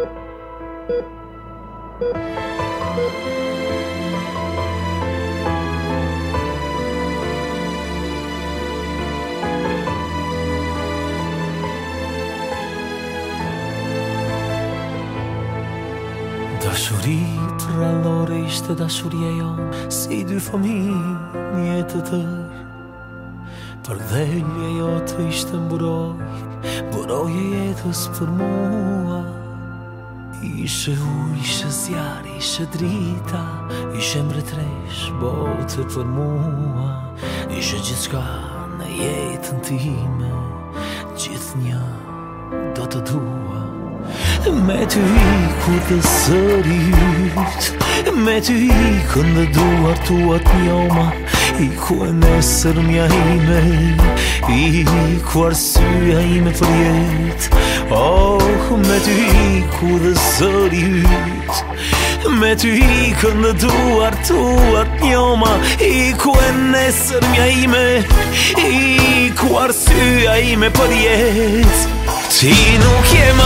Dashurit rallore ishte dashuria jon, si dy fëmijë të tërë. Për dhelje jote ishte mburoj e jetës për mua. Ishe ujë, ishe zjarë, ishe drita, ishe mbretresh bote për mua. Ishe gjithçka në jetën time, gjithnjë do të dua. Me ty iku dhe sërit, me ty ikën dhe duar tuat njoma. Iku e nesër mja ime, iku arsyeja ime për jetë. Oh, me ty iku dhe sërit, me ty ikën dhe duar tuat njoma. Iku e nesër mja ime, iku arsyeja ime për jetë. Ti nuk je më,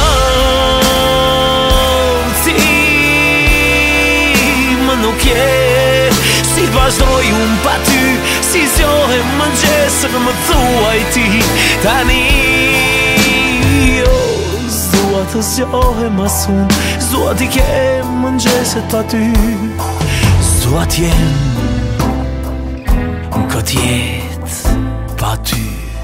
ti më nuk je. Si t'vazhdoj unë pa ty, si zjohem mëngjesër më thuaj ti. Tani, s'dua të zjohem as unë, s'dua t'i kem mëngjeset pa ty. S'dua t'jem në këtë jetë pa ty.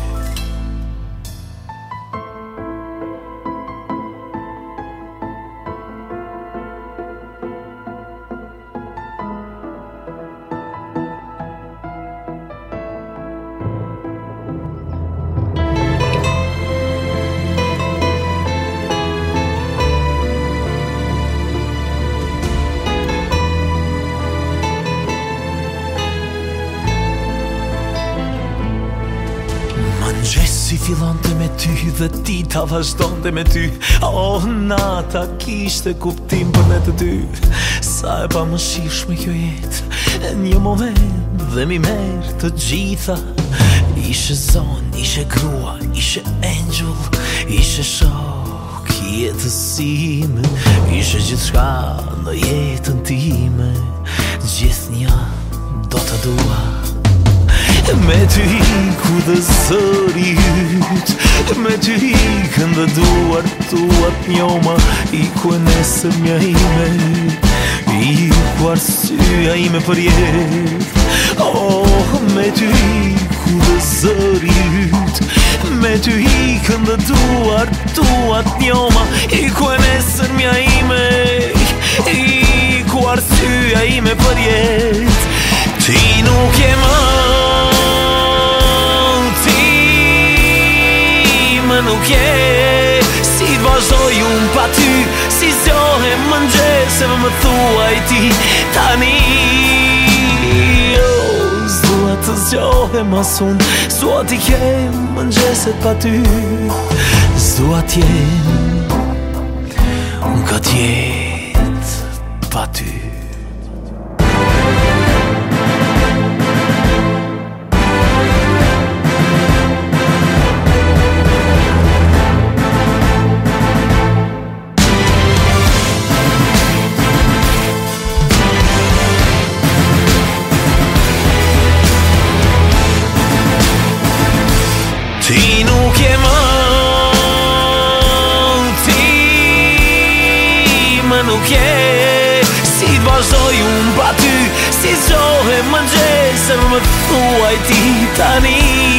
Mëngjesi fillonte me ty dhe dita vazhdonte me ty. Oh, nata kishte kuptim për ne të dy. Sa e pa mëshirshme kjo jetë, një moment dhe mi merë të gjitha. Ishe zonë, ishe grua, ishe angel, ishe shok jetësime. Ishe gjithçka në jetën time, gjithnjë do të dua. Me ty iku dhe zëri yt, me ty ikën dhe duar tuat njoma. Iku e nesër mja ime, iku arsyeja ime për jetë. Oh, me ty iku dhe zëri yt, me ty ikën dhe duar tuat njoma. Iku e nesër mja ime, iku arsyeja ime për jetë. Ti nuk je më, nuk je. Si t'vazhdoj unë pa ty, si zjohem mëngjeseve më thuaj ti. Tani, s'dua të zjohem as unë, s'dua t'i kem mëngjeset pa ty. S'dua t'jem në këtë jetë pa ty. Ti nuk je më, ti më nuk je. Si t'vazhdoj unë pa ty, si zjohem mëngjeseve më thuaj ti. Tani,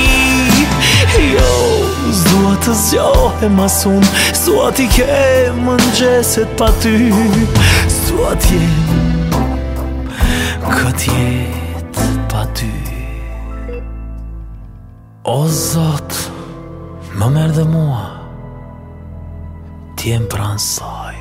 s'dua të zjohem as unë, s'dua t'i kem mëngjeset pa ty. S'dua t'jem këtë jetë pa ty. O Zot, më merë dhe mua, t'jem pranë saj.